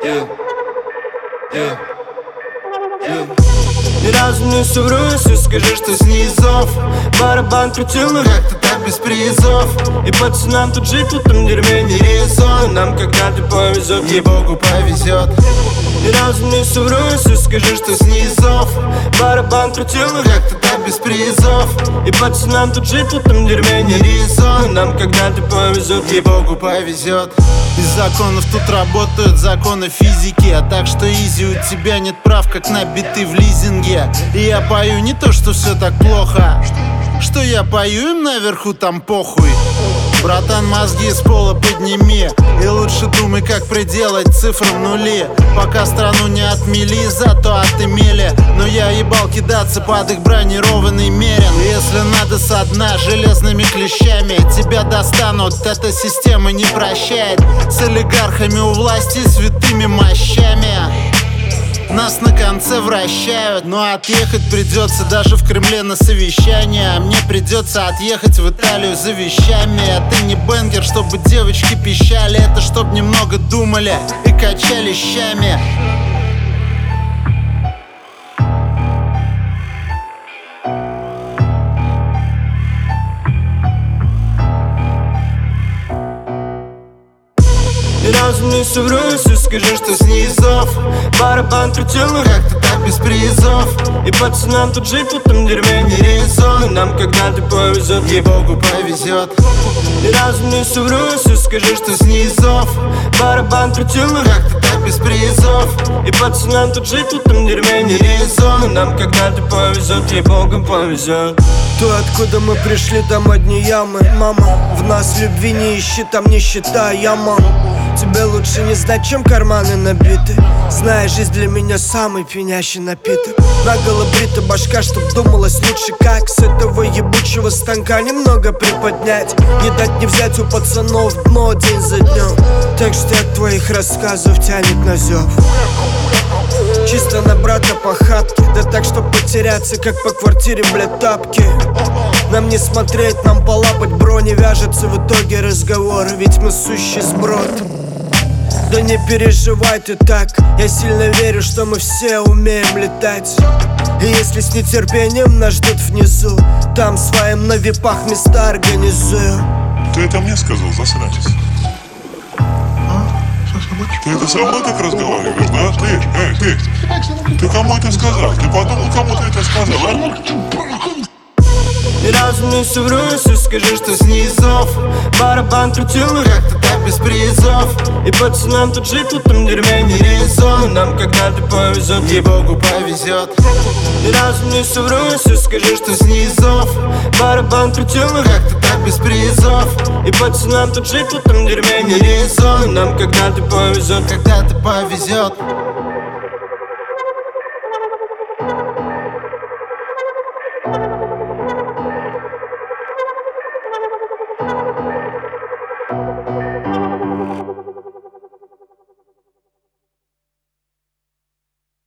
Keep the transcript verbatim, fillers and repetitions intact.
Yeah. Yeah. Yeah. Ни разу не совру, если скажи, что снизов барабан крутил, но как-то так без призов. И пацанам тут жить в этом дерьме не резон. Нам когда-то повезет, ей-богу повезет. Ни разу не совру, если скажи, что снизов барабан крутил, но как-то так без призов. И пацанам тут жить в этом дерьме не резон. Нам когда-то повезет, ей-богу повезет. Из законов тут работают законы физики, а так что изи, у тебя нет прав, как на биты в лизинге. И я пою не то, что все так плохо, что я пою, им наверху там похуй. Братан, мозги с пола подними и лучше думай, как приделать цифрам нули. Пока страну не отмели, зато отымели. Но я ебал кидаться под их бронированный мерен. Если надо со дна железными клещами тебя достанут, эта система не прощает. С олигархами у власти святыми мощами нас на конце вращают. Но отъехать придется даже в Кремле на совещание. А мне придется отъехать в Италию за вещами. Это не бенгер, чтобы девочки пищали, это чтоб немного думали и качали щами. Ни разу не совру, если скажу, что снизов барабан крутил, но как-то так без призов. И пацанам тут жить в этом дерьме не резон. Нам когда-то повезет, ей-богу повезет. Ни разу не совру, если скажу, что снизов барабан крутил, но как-то так без призов. И пацанам тут жить в этом дерьме не резон. Нам когда-то повезет, ей-богу повезет. То, откуда мы пришли, там одни ямы, мама. В нас любви не ищи, там нищета, я мам. Тебе лучше не знать, чем карманы набиты. Знаешь, жизнь для меня самый пьянящий напиток. Наголо брита башка, чтоб думалось лучше, как с этого ебучего станка немного приподнять. Не дать не взять у пацанов дно день за днем. Так что от твоих рассказов тянет на зев. Чисто на брата по хатке, да так, чтоб потеряться, как по квартире, блядь, тапки. Нам не смотреть, нам полапать, бро, не вяжется в итоге разговор, ведь мы сущий сброд. Да не переживай ты так, я сильно верю, что мы все умеем летать. И если с нетерпением нас ждут внизу, там своим на випах места организую. Ты это мне сказал, засранец? Ты это со мной так разговариваешь, да? Ты, эй, ты, ты кому это сказал? Ты подумал, кому ты это сказал, а? Ни разу не совру, если скажу, что снизов барабан крутил, но как-то так без призов. И пацанам тут жить в этом дерьме не резон. Нам когда-то повезет, ей-богу повезет. Ни разу не совру, если скажу, что снизов барабан крутил, но как-то так без призов. И пацанам тут жить в этом дерьме не резон. Нам когда-то повезет, когда-то повезет.